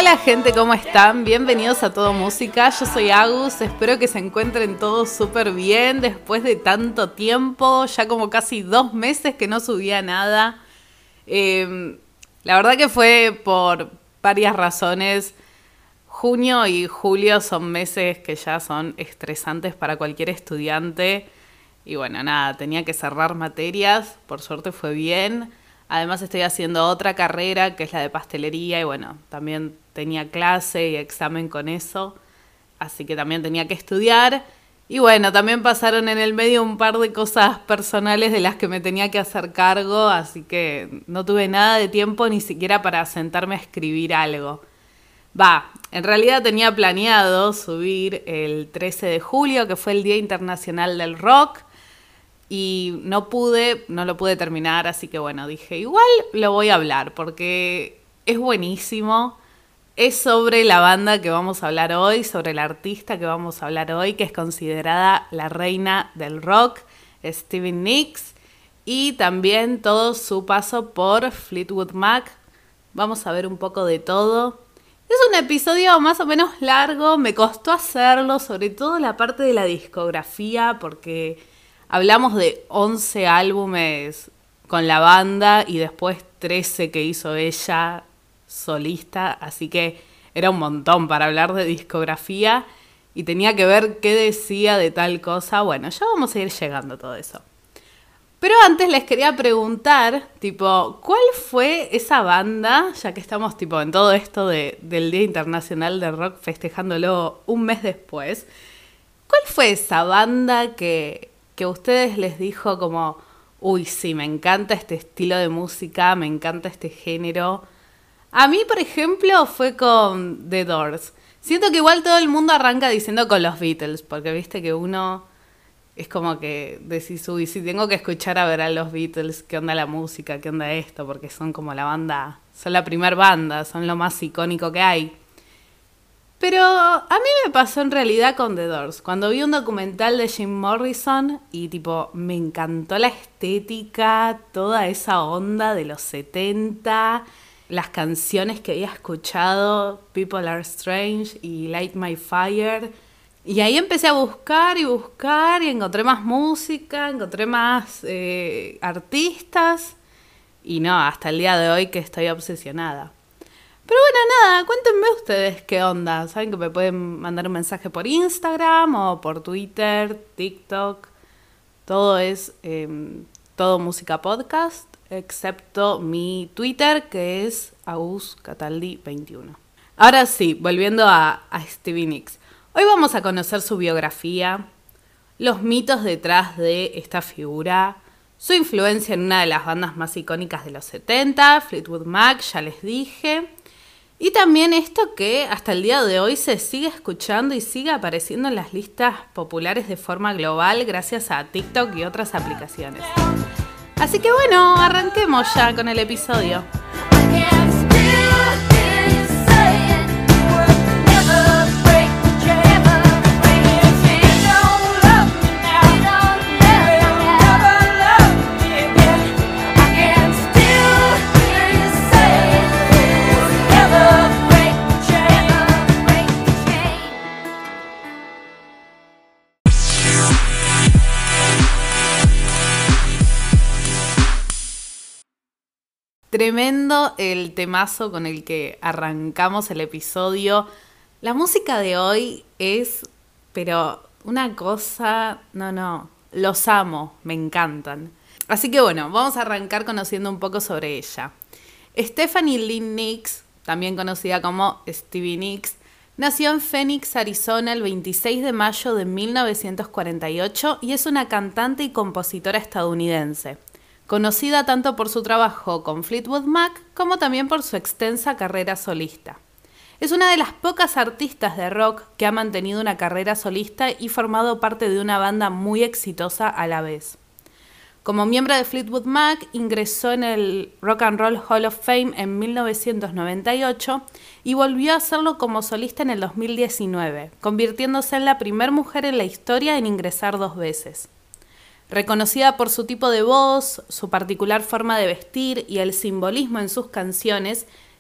Hola gente, ¿cómo están? Bienvenidos a Todo Música, yo soy Agus, espero que se encuentren todos súper bien después de tanto tiempo, ya como casi 2 meses que no subía nada. La verdad que fue por varias razones. Junio y julio son meses que ya son estresantes para cualquier estudiante y bueno, nada, tenía que cerrar materias, por suerte fue bien. Además estoy haciendo otra carrera que es la de pastelería y bueno, también tenía clase y examen con eso, así que también tenía que estudiar. Y bueno, también pasaron en el medio un par de cosas personales de las que me tenía que hacer cargo, así que no tuve nada de tiempo ni siquiera para sentarme a escribir algo. En realidad tenía planeado subir el 13 de julio, que fue el Día Internacional del Rock, y no lo pude terminar, así que bueno, dije, igual lo voy a hablar, porque es buenísimo. Es sobre la banda que vamos a hablar hoy, sobre el artista que vamos a hablar hoy, que es considerada la reina del rock, Stevie Nicks, y también todo su paso por Fleetwood Mac. Vamos a ver un poco de todo. Es un episodio más o menos largo, me costó hacerlo, sobre todo la parte de la discografía, porque hablamos de 11 álbumes con la banda y después 13 que hizo ella solista, así que era un montón para hablar de discografía y tenía que ver qué decía de tal cosa. Bueno, ya vamos a ir llegando a todo eso. Pero antes les quería preguntar, ¿cuál fue esa banda, ya que estamos en todo esto del Día Internacional del Rock festejándolo un mes después, ¿cuál fue esa banda que a ustedes les dijo como, uy, sí, me encanta este estilo de música, me encanta este género? A mí, por ejemplo, fue con The Doors. Siento que igual todo el mundo arranca diciendo con los Beatles, porque viste que uno es como que decís, uy, sí, tengo que escuchar a ver a los Beatles, qué onda la música, qué onda esto, porque son como la banda, son la primer banda, son lo más icónico que hay. Pero a mí me pasó en realidad con The Doors, cuando vi un documental de Jim Morrison y me encantó la estética, toda esa onda de los 70, las canciones que había escuchado, People Are Strange y Light My Fire. Y ahí empecé a buscar y encontré más música, encontré más artistas. Y no, hasta el día de hoy que estoy obsesionada. Pero bueno, nada, cuéntenme ustedes qué onda. Saben que me pueden mandar un mensaje por Instagram o por Twitter, TikTok. Todo es Todo Música Podcast, excepto mi Twitter, que es aguscataldi21. Ahora sí, volviendo a Stevie Nicks. Hoy vamos a conocer su biografía, los mitos detrás de esta figura, su influencia en una de las bandas más icónicas de los 70, Fleetwood Mac, ya les dije. Y también esto que hasta el día de hoy se sigue escuchando y sigue apareciendo en las listas populares de forma global gracias a TikTok y otras aplicaciones. Así que bueno, arranquemos ya con el episodio. Tremendo el temazo con el que arrancamos el episodio. La música de hoy es, pero una cosa, los amo, me encantan. Así que bueno, vamos a arrancar conociendo un poco sobre ella. Stephanie Lynn Nicks, también conocida como Stevie Nicks, nació en Phoenix, Arizona, el 26 de mayo de 1948 y es una cantante y compositora estadounidense, conocida tanto por su trabajo con Fleetwood Mac como también por su extensa carrera solista. Es una de las pocas artistas de rock que ha mantenido una carrera solista y formado parte de una banda muy exitosa a la vez. Como miembro de Fleetwood Mac, ingresó en el Rock and Roll Hall of Fame en 1998 y volvió a hacerlo como solista en el 2019, convirtiéndose en la primera mujer en la historia en ingresar 2 veces. Reconocida por su tipo de voz, su particular forma de vestir y el simbolismo en sus canciones,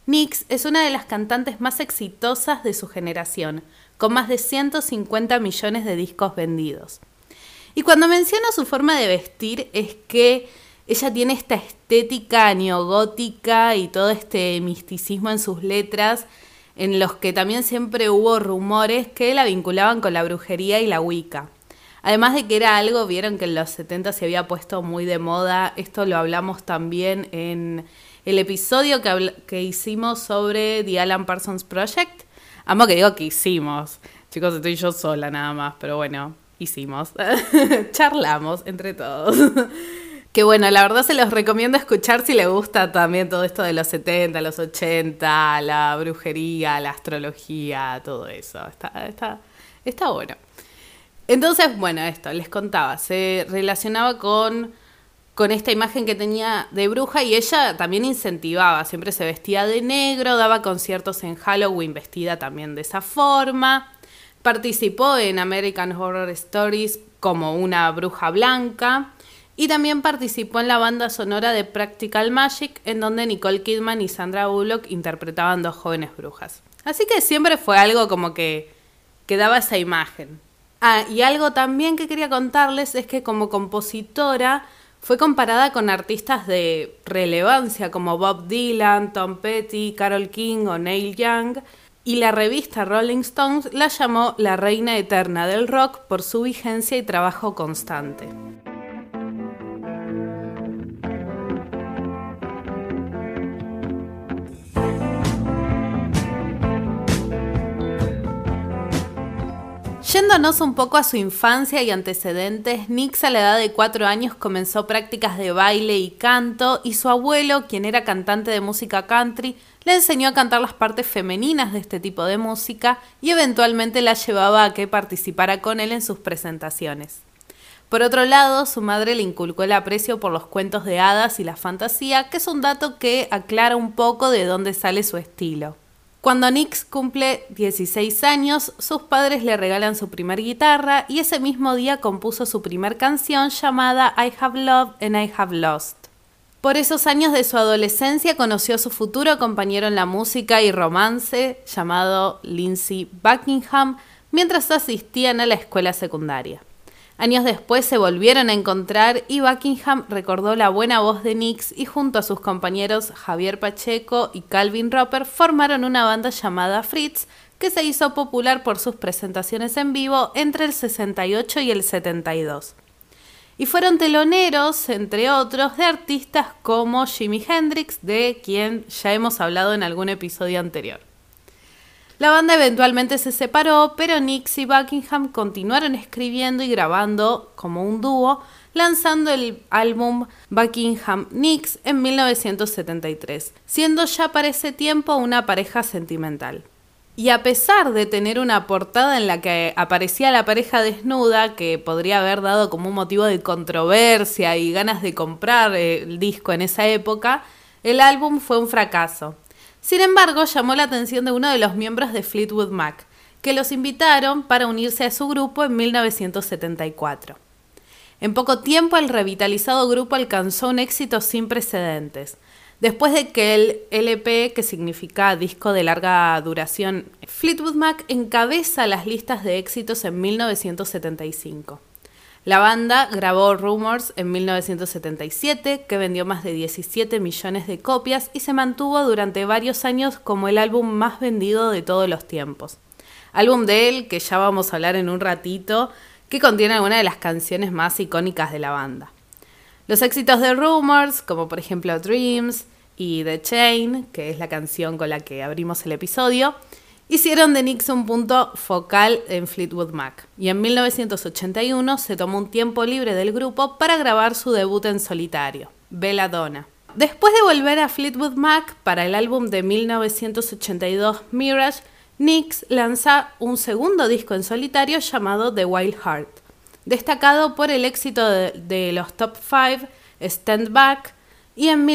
Nyx es una de las cantantes más exitosas de su generación, con más de 150 millones de discos vendidos. Y cuando menciono su forma de vestir es que ella tiene esta estética neogótica y todo este misticismo en sus letras, en los que también siempre hubo rumores que la vinculaban con la brujería y la Wicca. Además de que era algo, vieron que en los 70 se había puesto muy de moda, esto lo hablamos también en el episodio que hicimos sobre The Alan Parsons Project. Amo que digo que hicimos, chicos, estoy yo sola nada más, pero bueno, hicimos, charlamos entre todos. Que bueno, la verdad se los recomiendo escuchar si les gusta también todo esto de los 70, los 80, la brujería, la astrología, todo eso. Está bueno. Entonces, bueno, esto, les contaba, se relacionaba con esta imagen que tenía de bruja y ella también incentivaba, siempre se vestía de negro, daba conciertos en Halloween vestida también de esa forma, participó en American Horror Stories como una bruja blanca y también participó en la banda sonora de Practical Magic, en donde Nicole Kidman y Sandra Bullock interpretaban dos jóvenes brujas. Así que siempre fue algo como que daba esa imagen. Ah, y algo también que quería contarles es que como compositora fue comparada con artistas de relevancia como Bob Dylan, Tom Petty, Carole King o Neil Young, y la revista Rolling Stones la llamó la reina eterna del rock por su vigencia y trabajo constante. Yéndonos un poco a su infancia y antecedentes, Nyx a la edad de 4 años comenzó prácticas de baile y canto y su abuelo, quien era cantante de música country, le enseñó a cantar las partes femeninas de este tipo de música y eventualmente la llevaba a que participara con él en sus presentaciones. Por otro lado, su madre le inculcó el aprecio por los cuentos de hadas y la fantasía, que es un dato que aclara un poco de dónde sale su estilo. Cuando Nyx cumple 16 años, sus padres le regalan su primer guitarra y ese mismo día compuso su primer canción llamada I Have Loved and I Have Lost. Por esos años de su adolescencia conoció a su futuro compañero en la música y romance llamado Lindsey Buckingham mientras asistían a la escuela secundaria. Años después se volvieron a encontrar y Buckingham recordó la buena voz de Nyx y junto a sus compañeros Javier Pacheco y Calvin Roper formaron una banda llamada Fritz que se hizo popular por sus presentaciones en vivo entre el 68 y el 72. Y fueron teloneros, entre otros, de artistas como Jimi Hendrix, de quien ya hemos hablado en algún episodio anterior. La banda eventualmente se separó, pero Nyx y Buckingham continuaron escribiendo y grabando como un dúo, lanzando el álbum Buckingham-Nyx en 1973, siendo ya para ese tiempo una pareja sentimental. Y a pesar de tener una portada en la que aparecía la pareja desnuda, que podría haber dado como un motivo de controversia y ganas de comprar el disco en esa época, el álbum fue un fracaso. Sin embargo, llamó la atención de uno de los miembros de Fleetwood Mac, que los invitaron para unirse a su grupo en 1974. En poco tiempo, el revitalizado grupo alcanzó un éxito sin precedentes. Después de que el LP, que significa disco de larga duración, Fleetwood Mac encabeza las listas de éxitos en 1975. La banda grabó Rumors en 1977, que vendió más de 17 millones de copias y se mantuvo durante varios años como el álbum más vendido de todos los tiempos. Álbum de él, que ya vamos a hablar en un ratito, que contiene algunas de las canciones más icónicas de la banda. Los éxitos de Rumors, como por ejemplo Dreams y The Chain, que es la canción con la que abrimos el episodio, hicieron de Nyx un punto focal en Fleetwood Mac, y en 1981 se tomó un tiempo libre del grupo para grabar su debut en solitario, Belladonna. Después de volver a Fleetwood Mac para el álbum de 1982 Mirage, Nyx lanza un segundo disco en solitario llamado The Wild Heart, destacado por el éxito de los Top 5, Stand Back, y en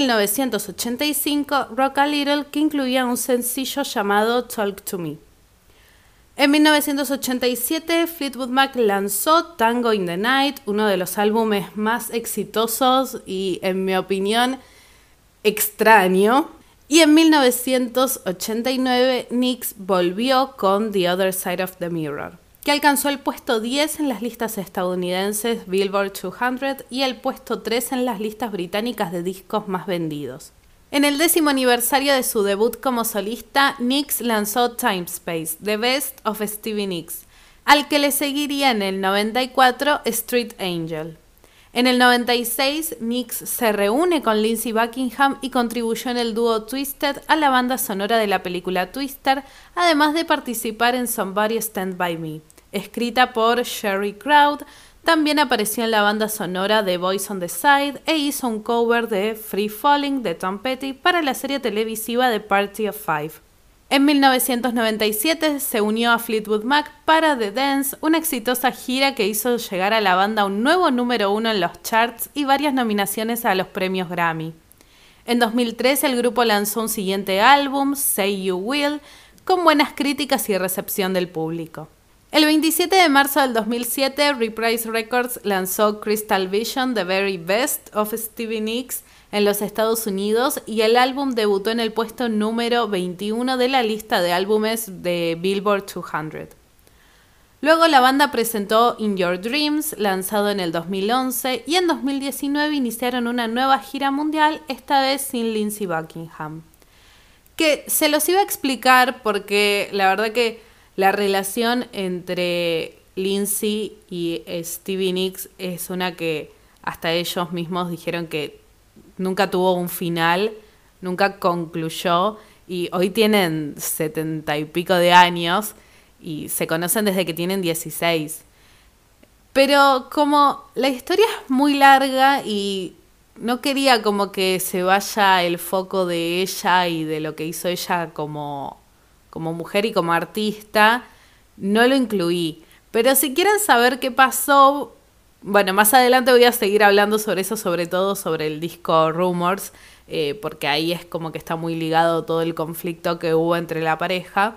1985 Rock a Little, que incluía un sencillo llamado Talk to Me. En 1987 Fleetwood Mac lanzó Tango in the Night, uno de los álbumes más exitosos y, en mi opinión, extraño. Y en 1989 Nix volvió con The Other Side of the Mirror, que alcanzó el puesto 10 en las listas estadounidenses Billboard 200 y el puesto 3 en las listas británicas de discos más vendidos. En el 10º aniversario de su debut como solista, Nix lanzó Time Space, The Best of Stevie Nicks, al que le seguiría en el 94 Street Angel. En el 96, Nix se reúne con Lindsey Buckingham y contribuyó en el dúo Twisted a la banda sonora de la película Twister, además de participar en Somebody Stand By Me. Escrita por Sherry Crowd, también apareció en la banda sonora de Boys on the Side e hizo un cover de Free Falling de Tom Petty para la serie televisiva The Party of Five. En 1997 se unió a Fleetwood Mac para The Dance, una exitosa gira que hizo llegar a la banda un nuevo número 1 en los charts y varias nominaciones a los premios Grammy. En 2003 el grupo lanzó un siguiente álbum, Say You Will, con buenas críticas y recepción del público. El 27 de marzo del 2007, Reprise Records lanzó Crystal Vision, The Very Best of Stevie Nicks, en los Estados Unidos, y el álbum debutó en el puesto número 21 de la lista de álbumes de Billboard 200. Luego la banda presentó In Your Dreams, lanzado en el 2011, y en 2019 iniciaron una nueva gira mundial, esta vez sin Lindsey Buckingham. Que se los iba a explicar porque la verdad que la relación entre Lindsey y Stevie Nicks es una que hasta ellos mismos dijeron que nunca tuvo un final, nunca concluyó, y hoy tienen 70 y pico de años y se conocen desde que tienen 16. Pero como la historia es muy larga y no quería como que se vaya el foco de ella y de lo que hizo ella como mujer y como artista, no lo incluí. Pero si quieren saber qué pasó, bueno, más adelante voy a seguir hablando sobre eso, sobre todo sobre el disco Rumors, porque ahí es como que está muy ligado todo el conflicto que hubo entre la pareja.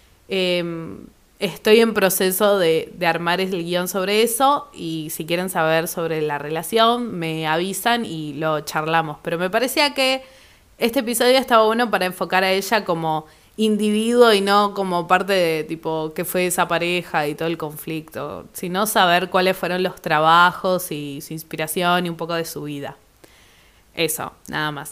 Estoy en proceso de armar el guión sobre eso, y si quieren saber sobre la relación me avisan y lo charlamos. Pero me parecía que este episodio estaba bueno para enfocar a ella como individuo y no como parte de tipo qué fue esa pareja y todo el conflicto, sino saber cuáles fueron los trabajos y su inspiración y un poco de su vida. Eso, nada más.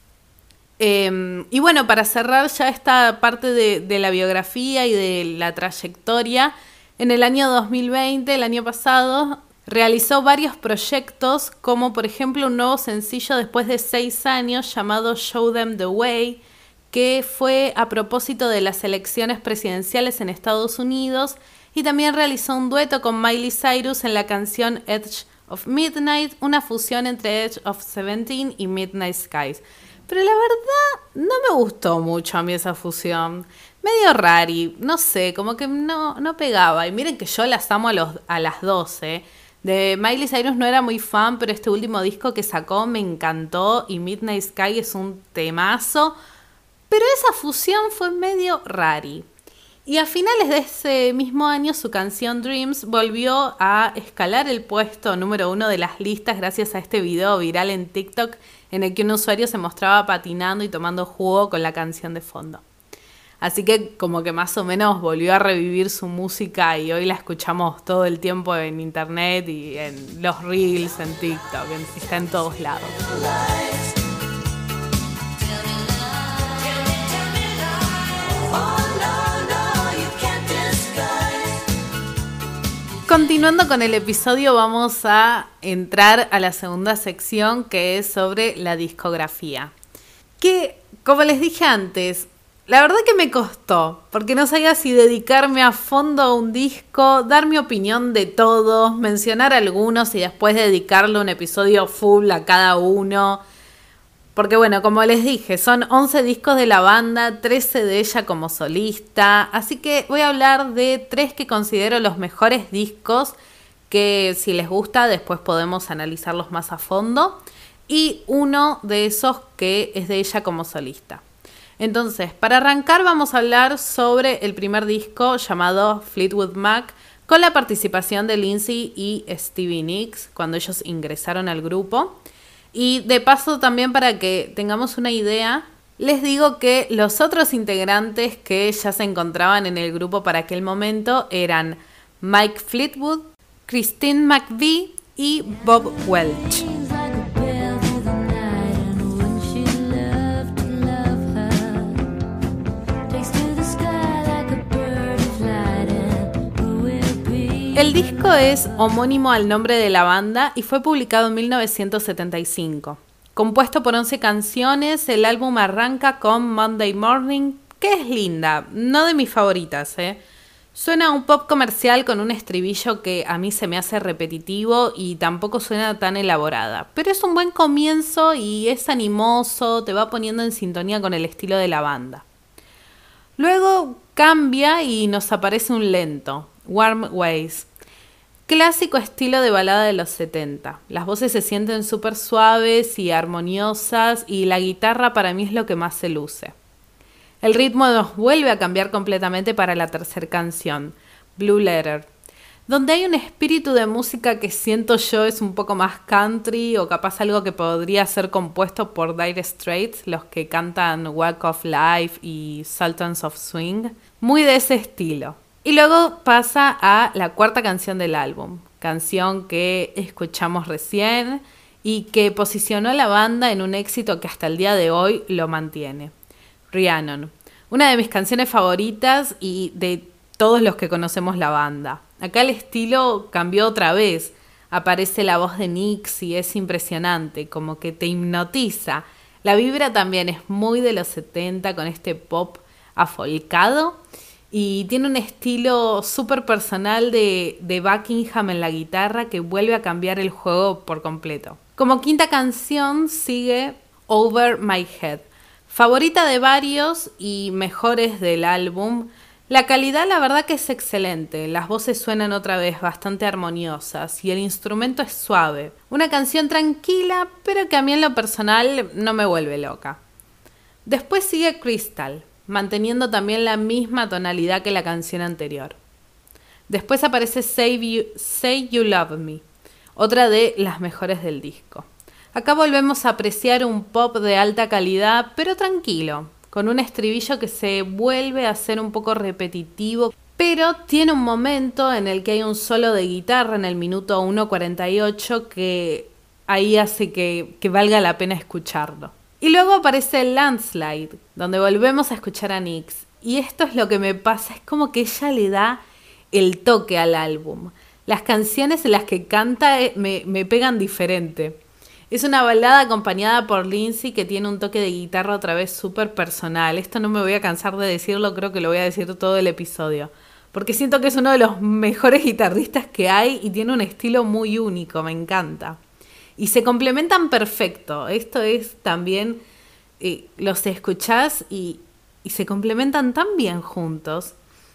Y bueno, para cerrar ya esta parte de la biografía y de la trayectoria, en el año 2020, el año pasado, realizó varios proyectos, como por ejemplo un nuevo sencillo después de 6 años llamado Show Them the Way, que fue a propósito de las elecciones presidenciales en Estados Unidos, y también realizó un dueto con Miley Cyrus en la canción Edge of Midnight, una fusión entre Edge of 17 y Midnight Skies. Pero la verdad no me gustó mucho a mí esa fusión, medio rari, no sé, como que no pegaba. Y miren que yo las amo a las 12. De Miley Cyrus no era muy fan, pero este último disco que sacó me encantó y Midnight Sky es un temazo. Pero esa fusión fue medio rari. Y a finales de ese mismo año su canción Dreams volvió a escalar el puesto número 1 de las listas gracias a este video viral en TikTok en el que un usuario se mostraba patinando y tomando jugo con la canción de fondo. Así que como que más o menos volvió a revivir su música y hoy la escuchamos todo el tiempo en internet y en los reels, en TikTok, está en todos lados. Continuando con el episodio, vamos a entrar a la segunda sección, que es sobre la discografía. Que, como les dije antes, la verdad que me costó, porque no sabía si dedicarme a fondo a un disco, dar mi opinión de todos, mencionar algunos y después dedicarle un episodio full a cada uno. Porque bueno, como les dije, son 11 discos de la banda, 13 de ella como solista, así que voy a hablar de 3 que considero los mejores discos, que si les gusta después podemos analizarlos más a fondo, y uno de esos que es de ella como solista. Entonces, para arrancar vamos a hablar sobre el primer disco llamado Fleetwood Mac, con la participación de Lindsey y Stevie Nicks cuando ellos ingresaron al grupo. Y de paso también para que tengamos una idea, Les digo que los otros integrantes que ya se encontraban en el grupo para aquel momento eran Mike Fleetwood, Christine McVie y Bob Welch. El disco es homónimo al nombre de la banda y fue publicado en 1975. Compuesto por 11 canciones, el álbum arranca con Monday Morning, que es linda, no de mis favoritas, Suena a un pop comercial con un estribillo que a mí se me hace repetitivo y tampoco suena tan elaborada. Pero es un buen comienzo y es animoso, te va poniendo en sintonía con el estilo de la banda. Luego cambia y nos aparece un lento, Warm Ways. Clásico estilo de balada de los 70. Las voces se sienten súper suaves y armoniosas y la guitarra para mí es lo que más se luce. El ritmo nos vuelve a cambiar completamente para la tercera canción, Blue Letter, donde hay un espíritu de música que siento yo es un poco más country o capaz algo que podría ser compuesto por Dire Straits, los que cantan Walk of Life y Sultans of Swing, muy de ese estilo. Y luego pasa a la cuarta canción del álbum, canción que escuchamos recién y que posicionó a la banda en un éxito que hasta el día de hoy lo mantiene. Rhiannon, una de mis canciones favoritas y de todos los que conocemos la banda. Acá el estilo cambió otra vez, aparece la voz de Nix y es impresionante, como que te hipnotiza. La vibra también es muy de los 70 con este pop afolcado. Y tiene un estilo súper personal de Buckingham en la guitarra que vuelve a cambiar el juego por completo. Como quinta canción sigue Over My Head. Favorita de varios y mejores del álbum. La calidad la verdad que es excelente. Las voces suenan otra vez bastante armoniosas y el instrumento es suave. Una canción tranquila pero que a mí en lo personal no me vuelve loca. Después sigue Crystal, manteniendo también la misma tonalidad que la canción anterior. Después aparece Say You Love Me, otra de las mejores del disco. Acá volvemos a apreciar un pop de alta calidad, pero tranquilo, con un estribillo que se vuelve a ser un poco repetitivo, pero tiene un momento en el que hay un solo de guitarra en el minuto 1:48 que ahí hace que valga la pena escucharlo. Y luego aparece Landslide, donde volvemos a escuchar a Nix. Y esto es lo que me pasa, es como que ella le da el toque al álbum. Las canciones en las que canta me pegan diferente. Es una balada acompañada por Lindsay que tiene un toque de guitarra otra vez súper personal. Esto no me voy a cansar de decirlo, creo que lo voy a decir todo el episodio. Porque siento que es uno de los mejores guitarristas que hay y tiene un estilo muy único, me encanta. Y se complementan perfecto. Esto es también, los escuchás y se complementan tan bien juntos.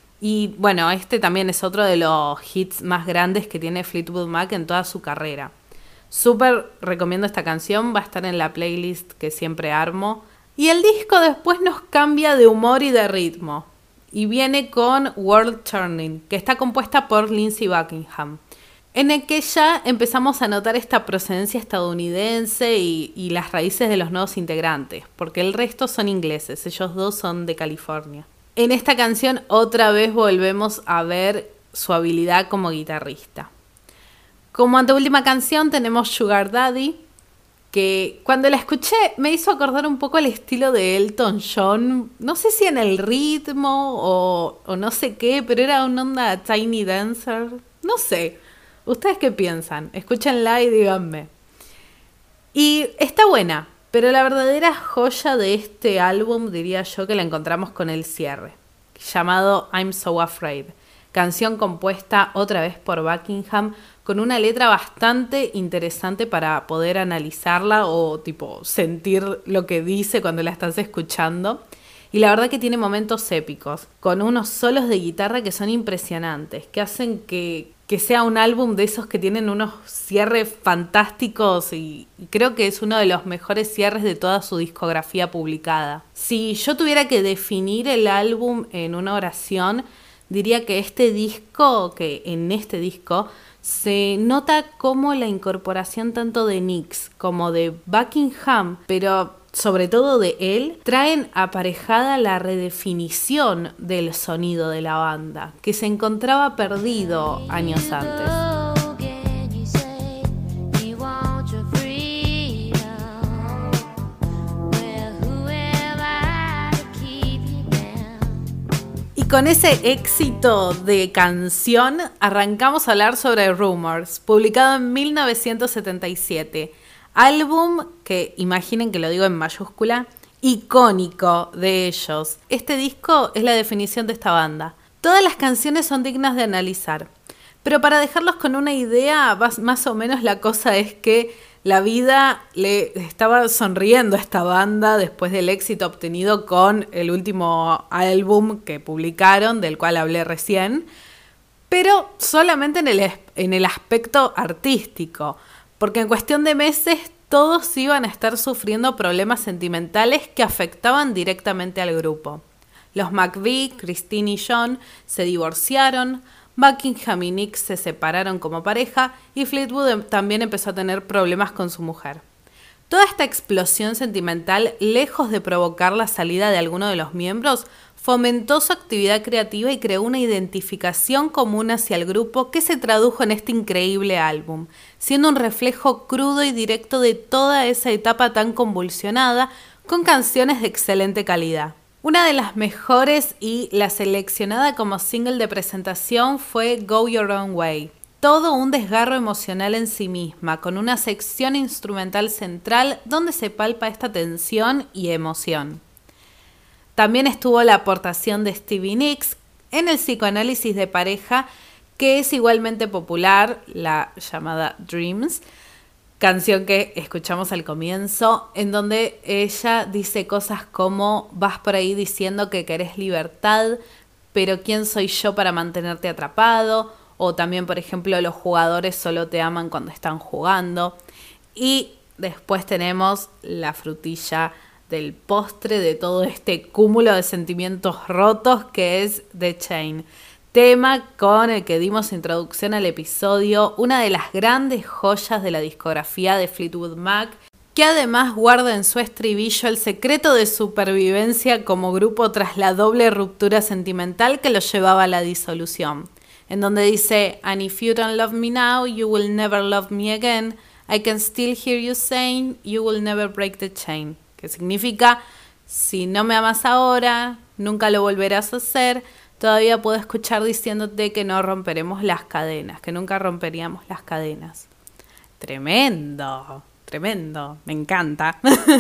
Y bueno, este también es otro de los hits más grandes que tiene Fleetwood Mac en toda su carrera. Súper recomiendo esta canción, va a estar en la playlist que siempre armo. Y el disco después nos cambia de humor y de ritmo. Y viene con World Turning, que está compuesta por Lindsey Buckingham. En el que ya empezamos a notar esta procedencia estadounidense y las raíces de los nuevos integrantes, porque el resto son ingleses, ellos dos son de California. En esta canción otra vez volvemos a ver su habilidad como guitarrista. Como anteúltima canción tenemos Sugar Daddy, que cuando la escuché me hizo acordar un poco el estilo de Elton John, no sé si en el ritmo o no sé qué, pero era una onda Tiny Dancer, no sé. ¿Ustedes qué piensan? Escúchenla y díganme. Y está buena, pero la verdadera joya de este álbum diría yo que la encontramos con el cierre, llamado I'm So Afraid, canción compuesta otra vez por Buckingham, con una letra bastante interesante para poder analizarla o tipo sentir lo que dice cuando la estás escuchando. Y la verdad que tiene momentos épicos, con unos solos de guitarra que son impresionantes, que hacen que sea un álbum de esos que tienen unos cierres fantásticos y creo que es uno de los mejores cierres de toda su discografía publicada. Si yo tuviera que definir el álbum en una oración, diría que en este disco se nota como la incorporación tanto de Nix como de Buckingham, pero sobre todo de él, traen aparejada la redefinición del sonido de la banda, que se encontraba perdido años antes. Y con ese éxito de canción, arrancamos a hablar sobre Rumours, publicado en 1977. Álbum que, imaginen que lo digo en mayúscula, icónico de ellos. Este disco es la definición de esta banda. Todas las canciones son dignas de analizar, pero para dejarlos con una idea, más o menos la cosa es que la vida le estaba sonriendo a esta banda después del éxito obtenido con el último álbum que publicaron, del cual hablé recién, pero solamente en el aspecto artístico. Porque en cuestión de meses todos iban a estar sufriendo problemas sentimentales que afectaban directamente al grupo. Los McVie, Christine y John se divorciaron, Buckingham y Nick se separaron como pareja y Fleetwood también empezó a tener problemas con su mujer. Toda esta explosión sentimental, lejos de provocar la salida de alguno de los miembros, fomentó su actividad creativa y creó una identificación común hacia el grupo que se tradujo en este increíble álbum, siendo un reflejo crudo y directo de toda esa etapa tan convulsionada, con canciones de excelente calidad. Una de las mejores y la seleccionada como single de presentación fue Go Your Own Way. Todo un desgarro emocional en sí misma, con una sección instrumental central donde se palpa esta tensión y emoción. También estuvo la aportación de Stevie Nicks en el psicoanálisis de pareja, que es igualmente popular, la llamada Dreams, canción que escuchamos al comienzo, en donde ella dice cosas como: vas por ahí diciendo que querés libertad, pero ¿quién soy yo para mantenerte atrapado? O también, por ejemplo, los jugadores solo te aman cuando están jugando. Y después tenemos la frutilla del postre de todo este cúmulo de sentimientos rotos que es The Chain, tema con el que dimos introducción al episodio, una de las grandes joyas de la discografía de Fleetwood Mac, que además guarda en su estribillo el secreto de supervivencia como grupo tras la doble ruptura sentimental que los llevaba a la disolución, en donde dice: "And if you don't love me now, you will never love me again. I can still hear you saying, you will never break the chain", que significa: si no me amas ahora, nunca lo volverás a hacer. Todavía puedo escuchar diciéndote que no romperemos las cadenas, que nunca romperíamos las cadenas. Tremendo, tremendo, me encanta.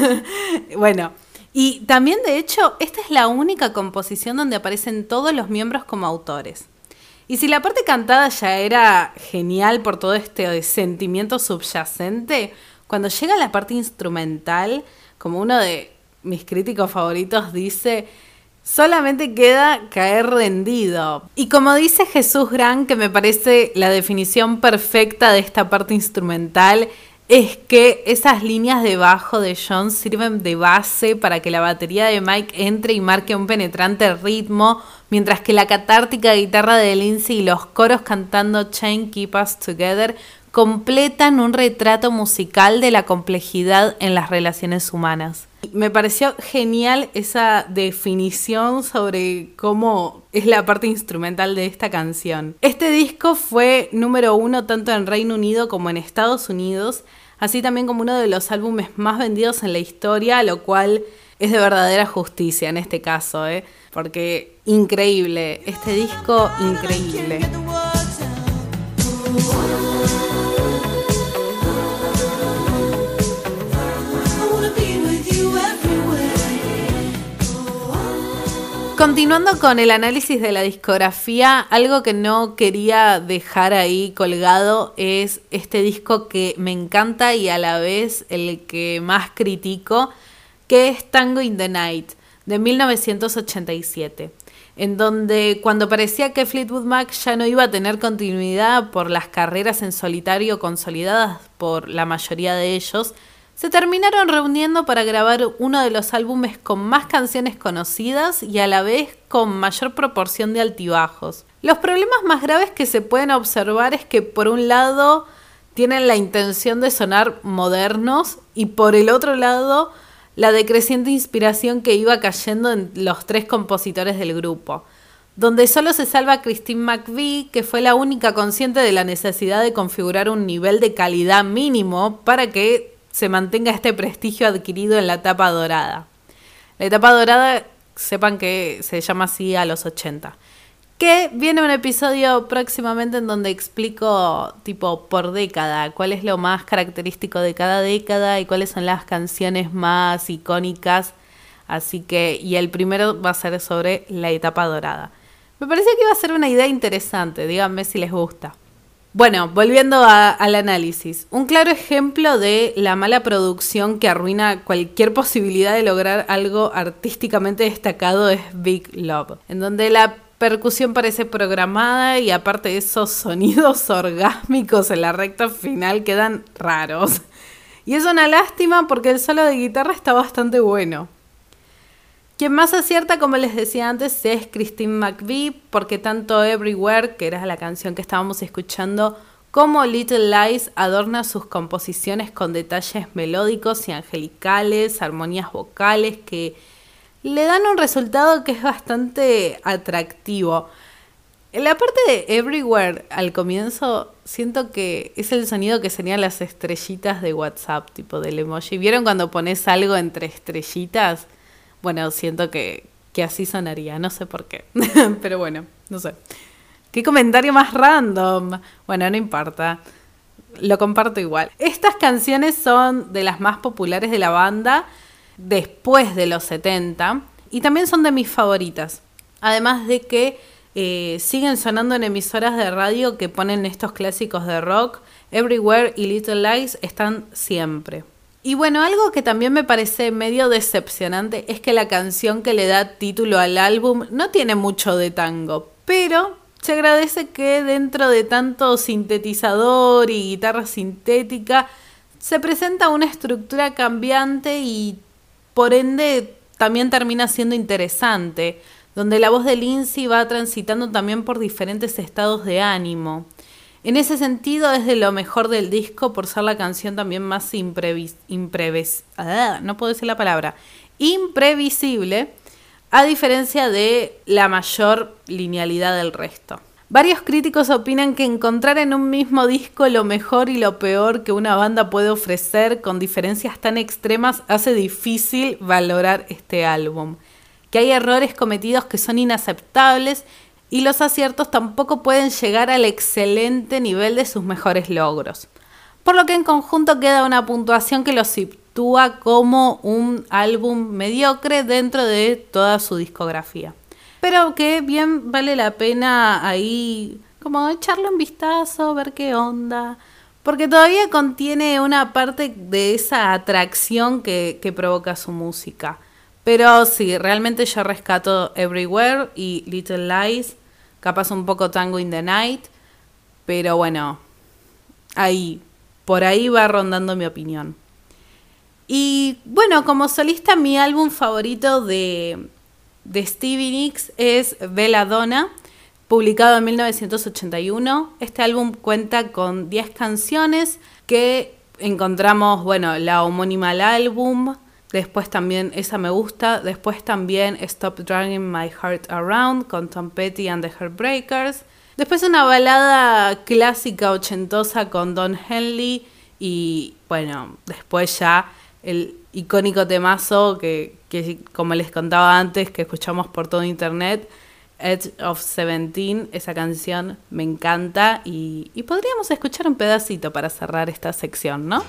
Bueno, y también de hecho, esta es la única composición donde aparecen todos los miembros como autores. Y si la parte cantada ya era genial por todo este sentimiento subyacente, cuando llega la parte instrumental, como uno de mis críticos favoritos dice: solamente queda caer rendido. Y como dice Jesús Gran, que me parece la definición perfecta de esta parte instrumental, es que esas líneas de bajo de John sirven de base para que la batería de Mike entre y marque un penetrante ritmo, mientras que la catártica guitarra de Lindsey y los coros cantando Chain Keep Us Together completan un retrato musical de la complejidad en las relaciones humanas. Me pareció genial esa definición sobre cómo es la parte instrumental de esta canción. Este disco fue número 1 tanto en Reino Unido como en Estados Unidos, así también como uno de los álbumes más vendidos en la historia, lo cual es de verdadera justicia en este caso, porque increíble, este disco increíble. Continuando con el análisis de la discografía, algo que no quería dejar ahí colgado es este disco que me encanta y a la vez el que más critico, que es Tango in the Night, de 1987, en donde cuando parecía que Fleetwood Mac ya no iba a tener continuidad por las carreras en solitario consolidadas por la mayoría de ellos, se terminaron reuniendo para grabar uno de los álbumes con más canciones conocidas y a la vez con mayor proporción de altibajos. Los problemas más graves que se pueden observar es que por un lado tienen la intención de sonar modernos y por el otro lado la decreciente inspiración que iba cayendo en los 3 compositores del grupo, donde solo se salva Christine McVie, que fue la única consciente de la necesidad de configurar un nivel de calidad mínimo para que se mantenga este prestigio adquirido en la etapa dorada. La etapa dorada, sepan que se llama así a los 80. Que viene un episodio próximamente en donde explico tipo por década cuál es lo más característico de cada década y cuáles son las canciones más icónicas. Así que, y el primero va a ser sobre la etapa dorada. Me parecía que iba a ser una idea interesante, díganme si les gusta. Bueno, volviendo al análisis. Un claro ejemplo de la mala producción que arruina cualquier posibilidad de lograr algo artísticamente destacado es Big Love, en donde la percusión parece programada y aparte de esos sonidos orgásmicos en la recta final quedan raros. Y es una lástima porque el solo de guitarra está bastante bueno. Quien más acierta, como les decía antes, es Christine McVie, porque tanto Everywhere, que era la canción que estábamos escuchando, como Little Lies adorna sus composiciones con detalles melódicos y angelicales, armonías vocales que le dan un resultado que es bastante atractivo. En la parte de Everywhere, al comienzo, siento que es el sonido que serían las estrellitas de WhatsApp, tipo del emoji. ¿Vieron cuando pones algo entre estrellitas? Bueno, siento que así sonaría, no sé por qué. Pero bueno, no sé. ¿Qué comentario más random? Bueno, no importa. Lo comparto igual. Estas canciones son de las más populares de la banda después de los 70 y también son de mis favoritas. Además de que siguen sonando en emisoras de radio que ponen estos clásicos de rock. Everywhere y Little Lies están siempre. Y bueno, algo que también me parece medio decepcionante es que la canción que le da título al álbum no tiene mucho de tango, pero se agradece que dentro de tanto sintetizador y guitarra sintética se presenta una estructura cambiante y por ende también termina siendo interesante, donde la voz de Lindsay va transitando también por diferentes estados de ánimo. En ese sentido es de lo mejor del disco por ser la canción también más imprevisible, a diferencia de la mayor linealidad del resto. Varios críticos opinan que encontrar en un mismo disco lo mejor y lo peor que una banda puede ofrecer con diferencias tan extremas hace difícil valorar este álbum, que hay errores cometidos que son inaceptables y los aciertos tampoco pueden llegar al excelente nivel de sus mejores logros. Por lo que en conjunto queda una puntuación que lo sitúa como un álbum mediocre dentro de toda su discografía. Pero que bien vale la pena ahí como echarle un vistazo, ver qué onda. Porque todavía contiene una parte de esa atracción que provoca su música. Pero sí, realmente yo rescato Everywhere y Little Lies, capaz un poco Tango in the Night, pero bueno, por ahí va rondando mi opinión. Y bueno, como solista mi álbum favorito de Stevie Nicks es Belladonna, publicado en 1981. Este álbum cuenta con 10 canciones que encontramos, bueno, la homónima al álbum. Después también, esa me gusta. Después también Stop Dragging My Heart Around con Tom Petty and the Heartbreakers. Después una balada clásica ochentosa con Don Henley. Y bueno, después ya el icónico temazo que como les contaba antes, que escuchamos por todo internet, Edge of 17. Esa canción me encanta y podríamos escuchar un pedacito para cerrar esta sección, ¿no?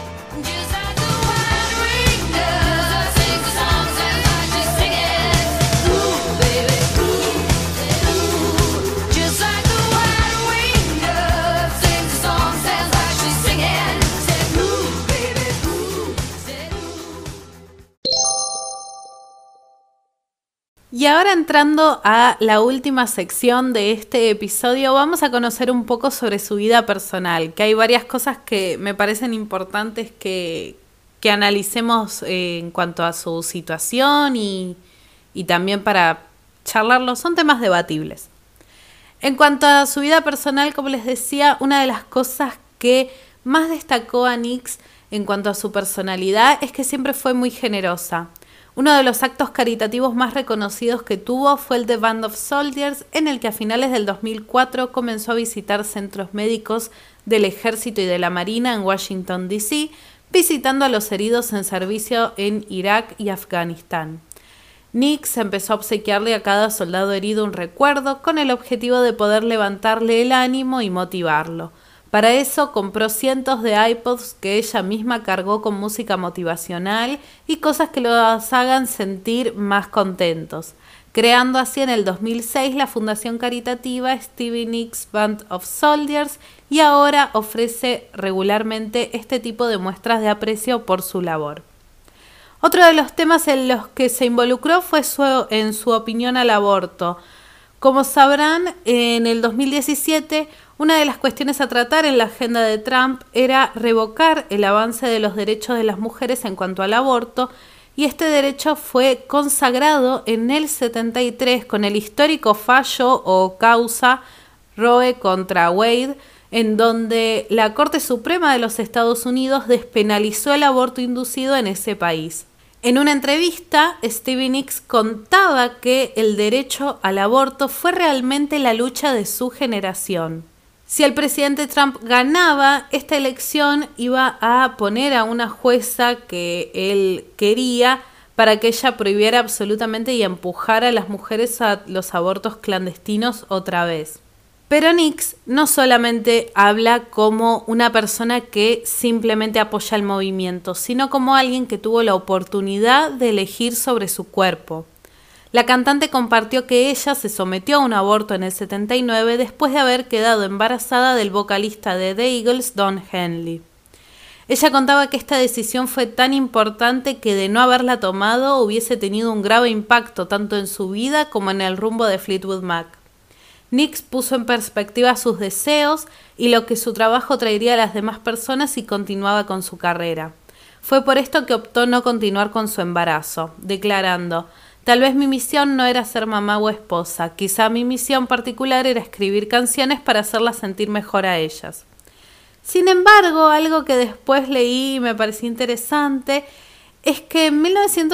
Y ahora entrando a la última sección de este episodio, vamos a conocer un poco sobre su vida personal, que hay varias cosas que me parecen importantes que analicemos en cuanto a su situación y también para charlarlo. Son temas debatibles. En cuanto a su vida personal, como les decía, una de las cosas que más destacó a Nicks en cuanto a su personalidad es que siempre fue muy generosa. Uno de los actos caritativos más reconocidos que tuvo fue el de Band of Soldiers, en el que a finales del 2004 comenzó a visitar centros médicos del Ejército y de la Marina en Washington, D.C., visitando a los heridos en servicio en Irak y Afganistán. Nix empezó a obsequiarle a cada soldado herido un recuerdo con el objetivo de poder levantarle el ánimo y motivarlo. Para eso compró cientos de iPods que ella misma cargó con música motivacional y cosas que los hagan sentir más contentos, creando así en el 2006 la fundación caritativa Stevie Nicks Band of Soldiers, y ahora ofrece regularmente este tipo de muestras de aprecio por su labor. Otro de los temas en los que se involucró fue en su opinión al aborto. Como sabrán, en el 2017, una de las cuestiones a tratar en la agenda de Trump era revocar el avance de los derechos de las mujeres en cuanto al aborto, y este derecho fue consagrado en el 73 con el histórico fallo o causa Roe contra Wade, en donde la Corte Suprema de los Estados Unidos despenalizó el aborto inducido en ese país. En una entrevista, Stevie Nicks contaba que el derecho al aborto fue realmente la lucha de su generación. Si el presidente Trump ganaba esta elección, iba a poner a una jueza que él quería para que ella prohibiera absolutamente y empujara a las mujeres a los abortos clandestinos otra vez. Pero Nicks no solamente habla como una persona que simplemente apoya el movimiento, sino como alguien que tuvo la oportunidad de elegir sobre su cuerpo. La cantante compartió que ella se sometió a un aborto en el 79 después de haber quedado embarazada del vocalista de The Eagles, Don Henley. Ella contaba que esta decisión fue tan importante que de no haberla tomado hubiese tenido un grave impacto tanto en su vida como en el rumbo de Fleetwood Mac. Nicks puso en perspectiva sus deseos y lo que su trabajo traería a las demás personas y continuaba con su carrera. Fue por esto que optó no continuar con su embarazo, declarando: «Tal vez mi misión no era ser mamá o esposa, quizá mi misión particular era escribir canciones para hacerlas sentir mejor a ellas». Sin embargo, algo que después leí y me pareció interesante es que en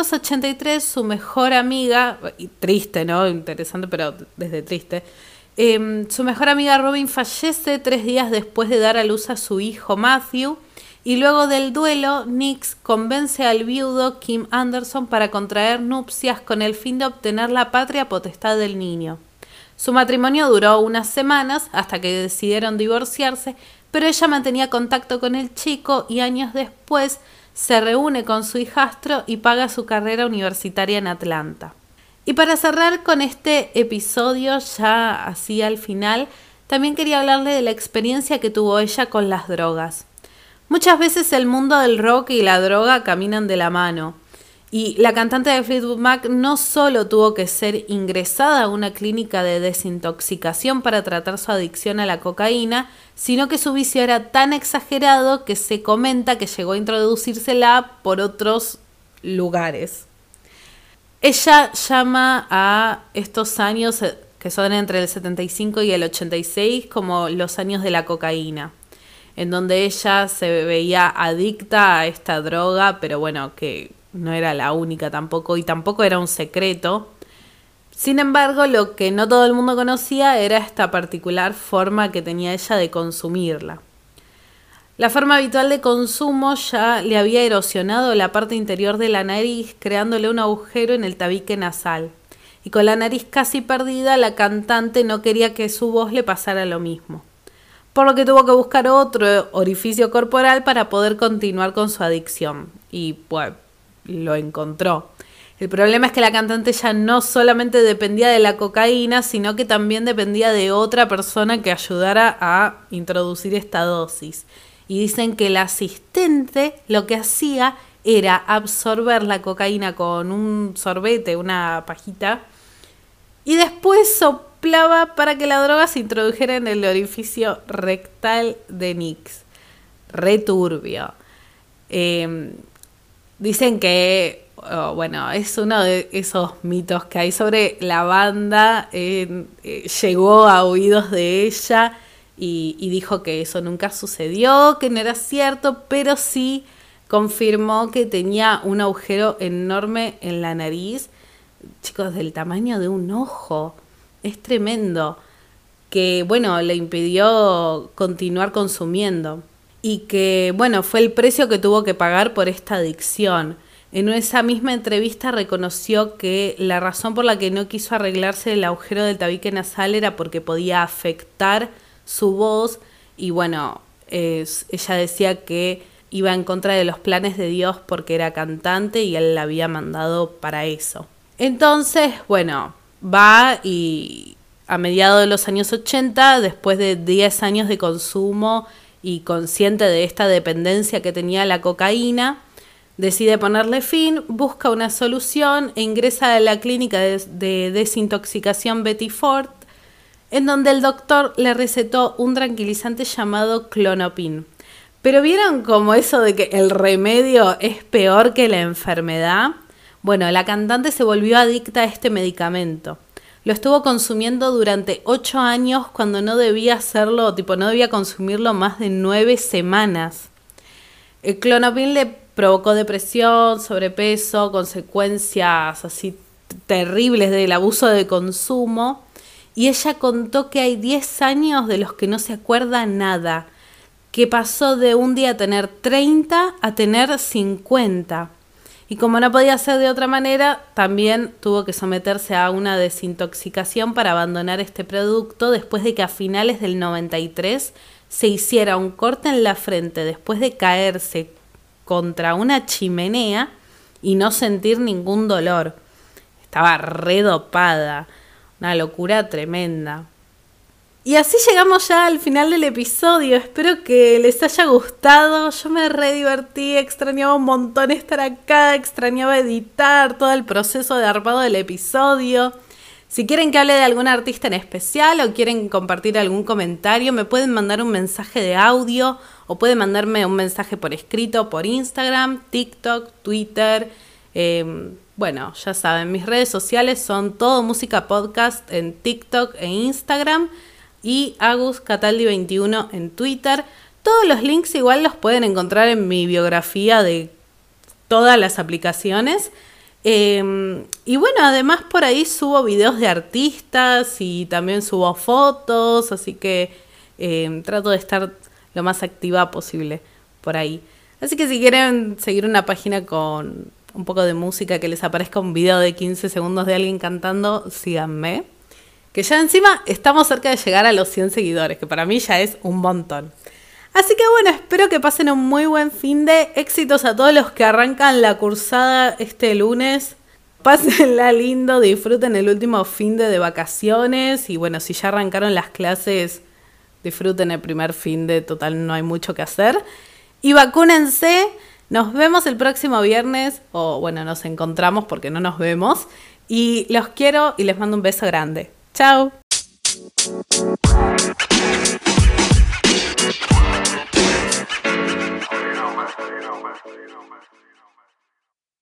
1983 su mejor amiga, y triste, ¿no? Interesante, pero desde triste, su mejor amiga Robin fallece 3 días después de dar a luz a su hijo Matthew, y luego del duelo, Nicks convence al viudo Kim Anderson para contraer nupcias con el fin de obtener la patria potestad del niño. Su matrimonio duró unas semanas hasta que decidieron divorciarse, pero ella mantenía contacto con el chico y años después se reúne con su hijastro y paga su carrera universitaria en Atlanta. Y para cerrar con este episodio, ya así al final, también quería hablarle de la experiencia que tuvo ella con las drogas. Muchas veces el mundo del rock y la droga caminan de la mano. Y la cantante de Fleetwood Mac no solo tuvo que ser ingresada a una clínica de desintoxicación para tratar su adicción a la cocaína, sino que su vicio era tan exagerado que se comenta que llegó a introducírsela por otros lugares. Ella llama a estos años, que son entre el 75 y el 86, como los años de la cocaína, en donde ella se veía adicta a esta droga, pero bueno, que no era la única tampoco, y tampoco era un secreto. Sin embargo, lo que no todo el mundo conocía era esta particular forma que tenía ella de consumirla. La forma habitual de consumo ya le había erosionado la parte interior de la nariz, creándole un agujero en el tabique nasal. Y con la nariz casi perdida, la cantante no quería que su voz le pasara lo mismo, por lo que tuvo que buscar otro orificio corporal para poder continuar con su adicción. Y pues lo encontró. El problema es que la cantante ya no solamente dependía de la cocaína, sino que también dependía de otra persona que ayudara a introducir esta dosis. Y dicen que el asistente lo que hacía era absorber la cocaína con un sorbete, una pajita, y después soplaba para que la droga se introdujera en el orificio rectal de Nicks. Re turbio. Dicen que, bueno, es uno de esos mitos que hay sobre la banda. Llegó a oídos de ella y dijo que eso nunca sucedió, que no era cierto, pero sí confirmó que tenía un agujero enorme en la nariz, chicos, del tamaño de un ojo. Es tremendo. Que, bueno, le impidió continuar consumiendo. Y que, bueno, fue el precio que tuvo que pagar por esta adicción. En esa misma entrevista reconoció que la razón por la que no quiso arreglarse el agujero del tabique nasal era porque podía afectar su voz. Y bueno, ella decía que iba en contra de los planes de Dios porque era cantante y él la había mandado para eso. Entonces, bueno, va y a mediados de los años 80, después de 10 años de consumo y consciente de esta dependencia que tenía la cocaína, decide ponerle fin, busca una solución e ingresa a la clínica de desintoxicación Betty Ford, en donde el doctor le recetó un tranquilizante llamado Klonopin. Pero ¿vieron como eso de que el remedio es peor que la enfermedad? Bueno, la cantante se volvió adicta a este medicamento. Lo estuvo consumiendo durante 8 años cuando no debía hacerlo, no debía consumirlo más de 9 semanas. El Klonopin le provocó depresión, sobrepeso, consecuencias así terribles del abuso de consumo. Y ella contó que hay 10 años de los que no se acuerda nada, que pasó de un día a tener 30 a tener 50. Y como no podía ser de otra manera, también tuvo que someterse a una desintoxicación para abandonar este producto después de que a finales del 93 se hiciera un corte en la frente después de caerse contra una chimenea y no sentir ningún dolor. Estaba redopada, una locura tremenda. Y así llegamos ya al final del episodio. Espero que les haya gustado. Yo me re divertí, extrañaba un montón estar acá, extrañaba editar todo el proceso de armado del episodio. Si quieren que hable de algún artista en especial o quieren compartir algún comentario, me pueden mandar un mensaje de audio o pueden mandarme un mensaje por escrito por Instagram, TikTok, Twitter. Bueno, ya saben, mis redes sociales son Todo Música Podcast en TikTok e Instagram. Y Agus Cataldi 21 en Twitter. Todos los links igual los pueden encontrar en mi biografía de todas las aplicaciones. Y bueno, además por ahí subo videos de artistas y también subo fotos, así que trato de estar lo más activa posible por ahí. Así que si quieren seguir una página con un poco de música, que les aparezca un video de 15 segundos de alguien cantando, síganme. Que ya encima estamos cerca de llegar a los 100 seguidores, que para mí ya es un montón. Así que bueno, espero que pasen un muy buen fin de éxitos a todos los que arrancan la cursada este lunes. Pásenla lindo, disfruten el último fin de vacaciones. Y bueno, si ya arrancaron las clases, disfruten el primer fin de, total no hay mucho que hacer. Y vacúnense, nos vemos el próximo viernes, o bueno, nos encontramos porque no nos vemos. Y los quiero y les mando un beso grande. Chao.